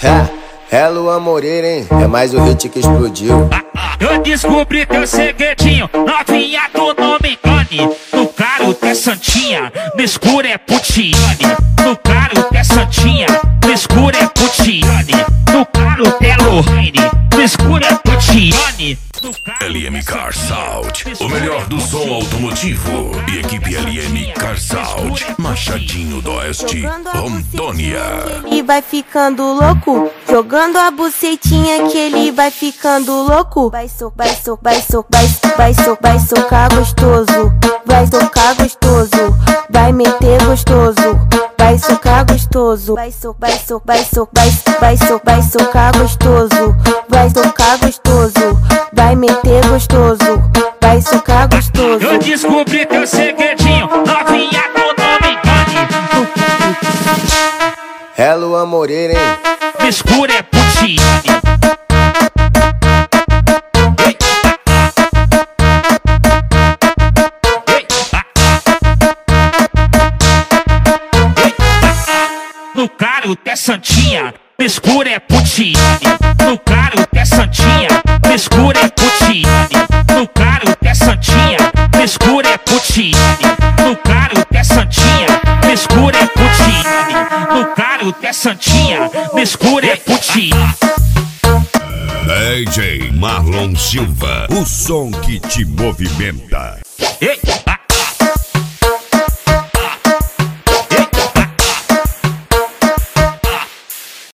É Luan Moreira, hein? É mais o hit que explodiu. Eu descobri teu segredinho, novinha tu não me engane. No claro é santinha, no escuro é putiane. No claro é santinha, no escuro é putiane. No claro é Lohane, no escuro é putiane. LM Car Sound, o melhor do som automotivo. E equipe LM Car Sound, Machadinho do Oeste, Rondônia. E vai ficando louco, jogando a bucetinha que ele vai ficando louco. Vai socar gostoso, vai socar gostoso, vai meter gostoso, vai socar gostoso, vai socar gostoso, vai socar gostoso, vai meter gostoso, vai socar gostoso. Eu descobri teu segredinho, novinha tu não me engane. É Luan Moreira, hein? No escuro é putiane. No claro é santinha, no escuro é putiane. No claro é santinha, no escuro é putiane. No claro é santinha, no escuro é putiane. No claro é santinha, no escuro é putiane. No claro é santinha, no escuro é putiane. DJ Marlon Silva, o som que te movimenta. Ei,